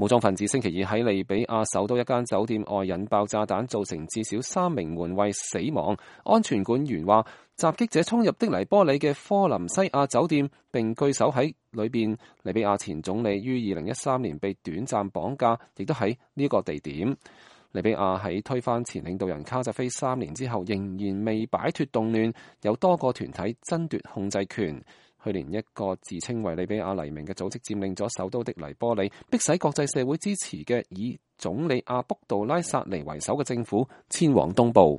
武裝分子星期二喺利比亞首都一間酒店外引爆炸彈，造成至少3名門衛死亡。安全管員話，襲擊者衝入的黎波里嘅科林西亞酒店，並據守喺裏邊。利比亞前總理於2013年被短暫綁架，亦都喺呢個地點。利比亞喺推翻前領導人卡扎菲3年之後，仍然未擺脫動亂，有多個團體爭奪控制權。去年一個自稱為利比亞黎明嘅組織佔領咗首都的黎波里，迫使國際社會支持嘅以總理阿卜杜拉薩尼為首嘅政府遷往東部。